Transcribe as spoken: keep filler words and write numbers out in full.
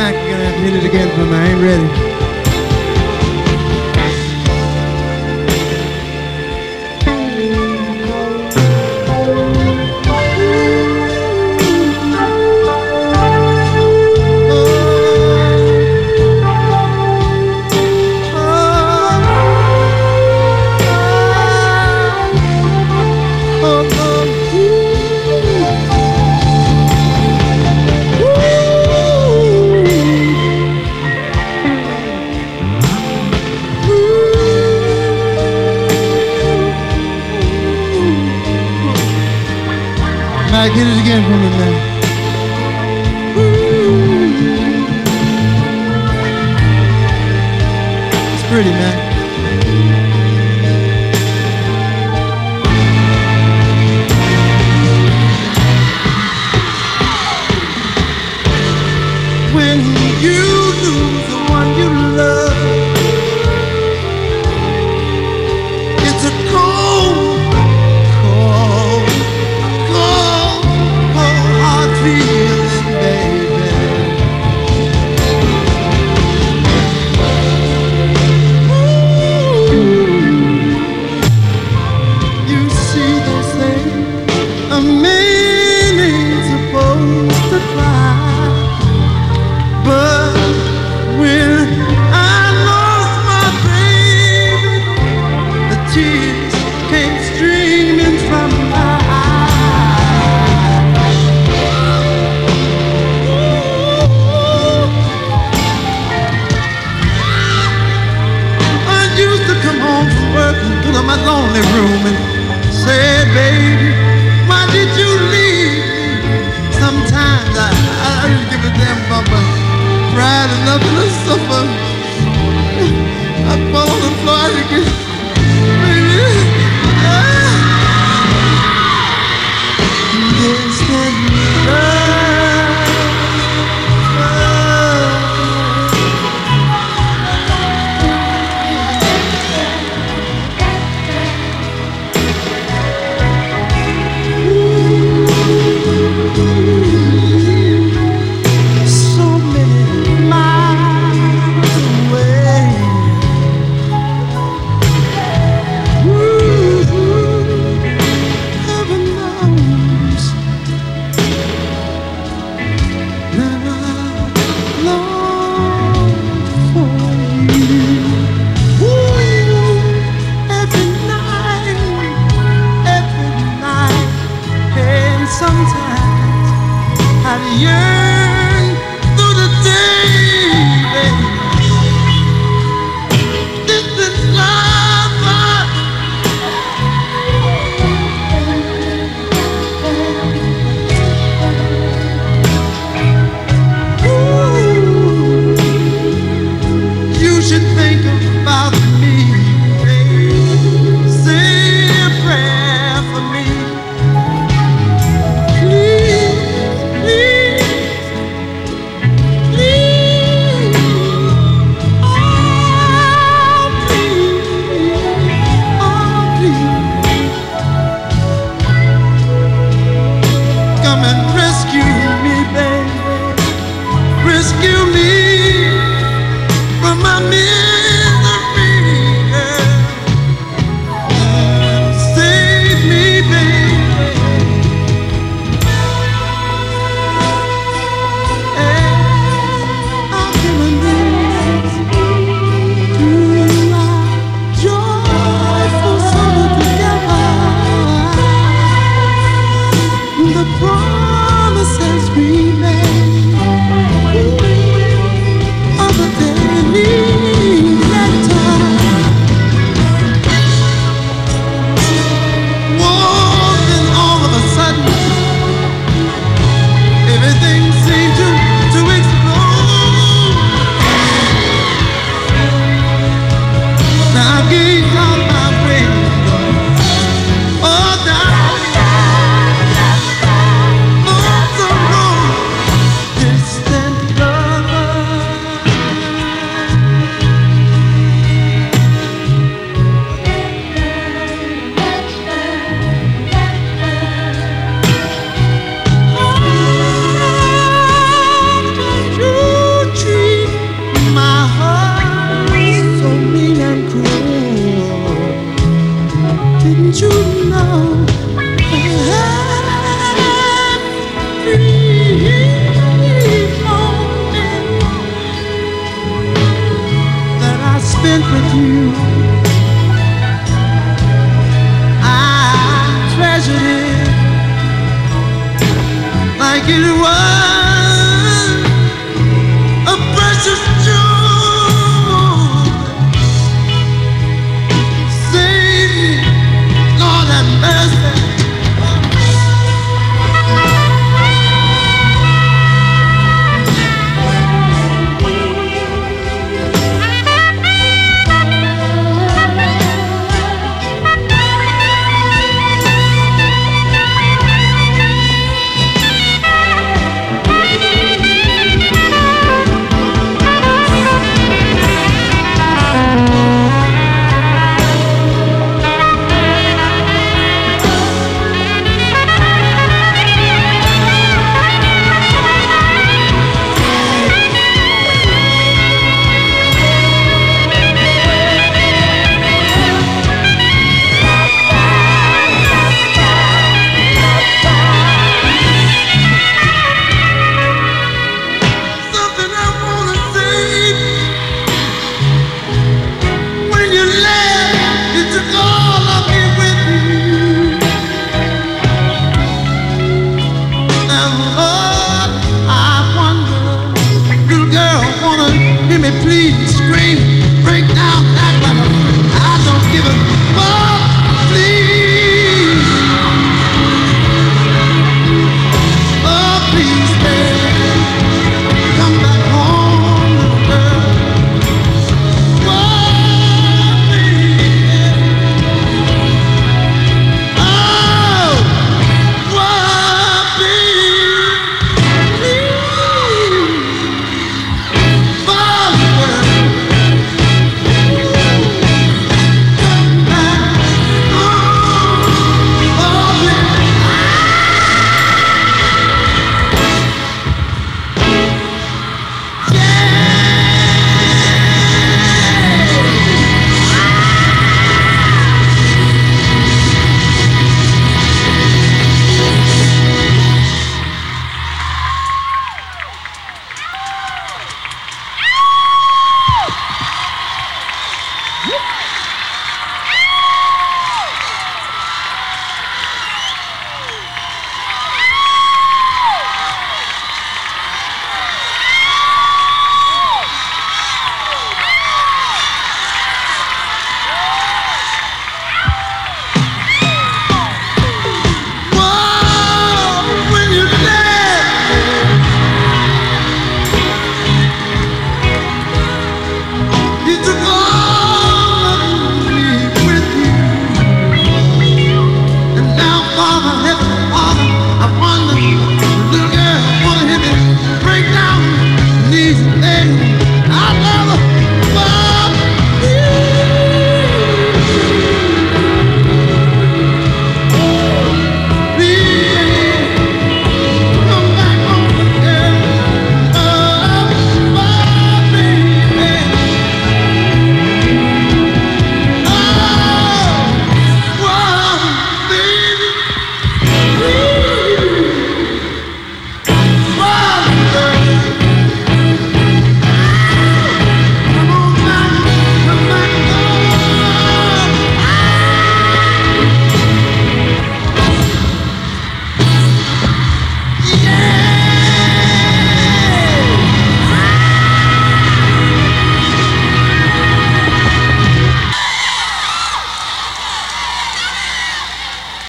Mac, you're gonna have to hit it again for me. I ain't ready. Mac, hit it again for me, man. It's pretty, man. When you lose the one you love, it's a cold, cold, cold, cold, hard feeling, baby. Ooh. You see, they say a man ain't supposed to cry, but when I lost my baby, the tears came streaming from my eyes. Ooh. I used to come home from work and go to my lonely room and say, baby, why did you leave me? Sometimes I, I didn't give a damn about my pride and nothing to suffer. I fall on the floor and get, baby, ah. Distant love, so many miles away. Ooh, heaven knows that I long for you. Ooh, every night, every night, and sometimes I yearn through the day, baby. This is love, ooh, you should think about me, baby. Say a prayer for me. Please, please, that I spent with you, I treasured it like it was a precious jewel. Save me, Lord have mercy. Please scream, break down, act like a I don't give a fuck, please. Oh, please.